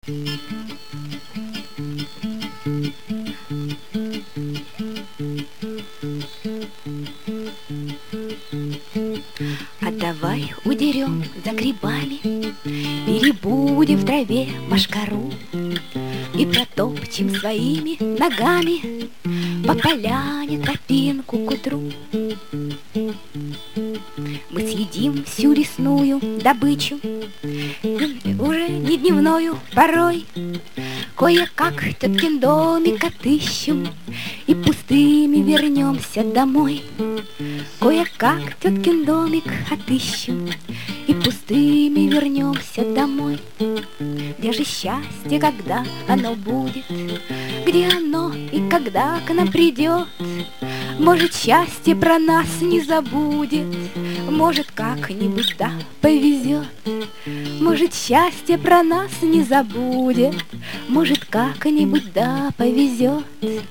А давай удерем за грибами, перебудем в траве мошкару и протопчем своими ногами по поляне тропинку к утру. Мы съедим всю лесную добычу, уже не дневною порой. Кое-как теткин домик отыщем и пустыми вернемся домой. Кое-как теткин домик отыщем и пустыми вернемся домой. Где же счастье, когда оно будет? Где оно и когда к нам придет? Может, счастье про нас не забудет, может, как-нибудь да повезет. Может, счастье про нас не забудет, может, как-нибудь да повезет.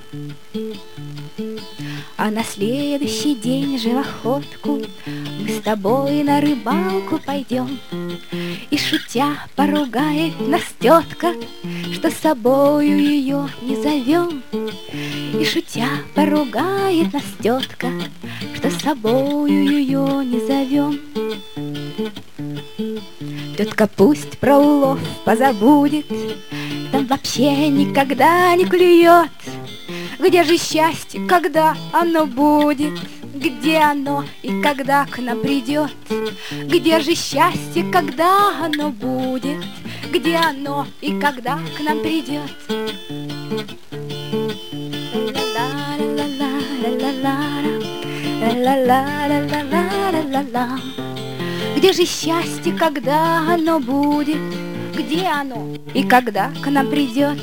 А на следующий день же в охотку мы с тобой на рыбалку пойдем. И шутя поругает нас тетка, что с собою ее не зовем. И шутя поругает нас тетка, что с собою ее не зовем. Тетка пусть про улов позабудет, там вообще никогда не клюет. Где же счастье, когда оно будет? Где оно и когда к нам придет? Где же счастье, когда оно будет? Где оно и когда к нам придет? Где же счастье, когда оно будет? Где оно и когда к нам придет?